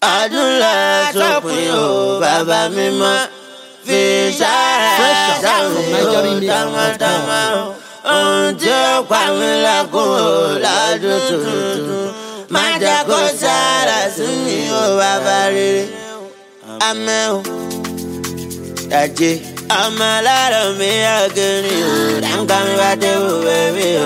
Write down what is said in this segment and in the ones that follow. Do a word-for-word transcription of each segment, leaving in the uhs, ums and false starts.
Adúlá sópin o bàbá mímọ́ fi sára sáwọn o támátámá o. Ohun tí ó pa mí lẹ́kún o lọ́dún tuntun. Má jẹ́ kó sára sí mi o bàbá rere. Àmín o. Ajé ọmọ alárò mi ọ̀gẹ̀rì o. Dáńgá mi bá dé wò bẹ́bí o.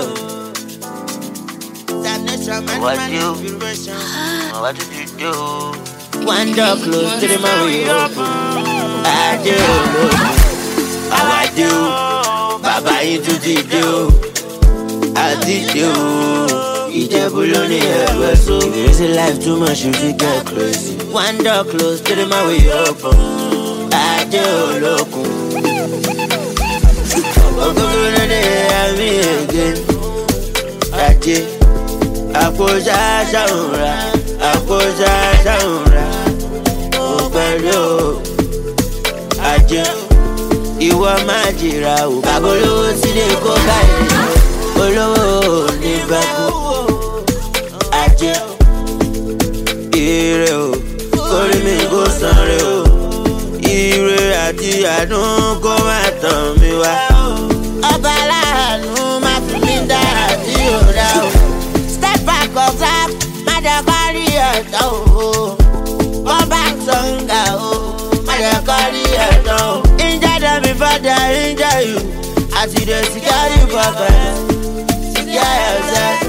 What do? What did you do? One door close to the man we open. I do. How I do? Baba into the do. I did do. Ìjẹ̀bú ló ní ẹ̀rọ so. If you see life too much, you fit get crazy. One door close to the man we open. I do lókun. Ògógó ló dé àmì again. Ajé. Àkójá ṣàwùrà, àkójá ṣàwùrà, ó pẹ̀lú ajé. Ìwọ máa jìrà o, bàbá olówó tí lè kó báyìí, olówó ní bàbá ajé. Ire o, kórè mi kó sanre o, ire àti àánú kó má tàn mí wá. Ọba aláàánú má fi mí dá àti òdà o. Cause I'm mother carry her down. Go back songa oh, mother carry her down. Injure them before they injure you. As you dey secure you for bed, secure yourself.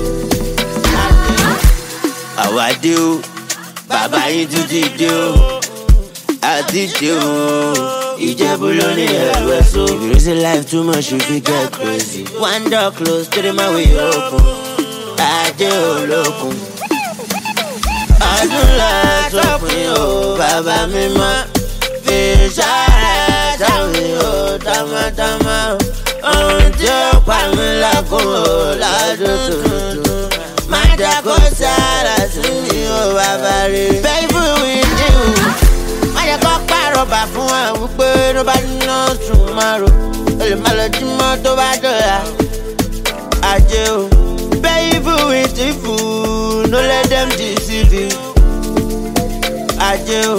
How I do, Baba into the do. I did do. Ìjẹ̀bú ló ní ẹ̀rọ so. If you reason life too much, you fit get crazy. One door close to the man we open. Ajé olókun. Adúlá sópin o bàbá mímọ́ fi sára sáwọn o támátámá o. Ohun tí ó pa mí lẹ́kún o lọ́dún tuntun. Má jẹ́ kó sára sí mi o bàbá rere. Faithful with you. Má jẹ́ kó pàrọ̀bà fún wa wípé ló bá níná sùn márùn. Olè má lọ jí mọ́ tó bá dọ̀la. Ajé o. Faithful with evil, no let them deceive you. Ajé o.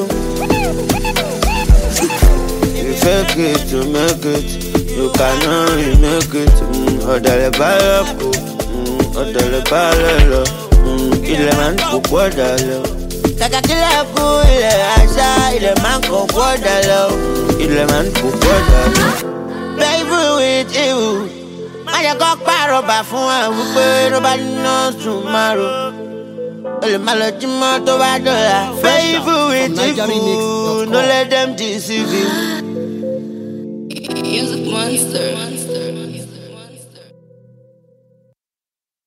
You fake it to make it, you cannot remake it. Ọ̀dàlẹ̀ báyọ̀ kù, ọ̀dàlẹ̀ báyọ̀ lọ. Ilẹ̀ máa ń kó gbọ́dọ̀ lọ. Kàkà kílẹ̀ kú ilẹ̀ àṣà, ilẹ̀ máa ń kó gbọ́dọ̀ lọ. Ilẹ̀ máa ń kó gbọ́dọ̀ lọ. Faithful with evil. Má jẹ́ kó pàrọ̀bà fún wa wípé ló bá níná sùn márùn. Olè má lọ jí mọ́ tó bá dọ̀la. Faithful with evil, no let them deceive you. Music monster.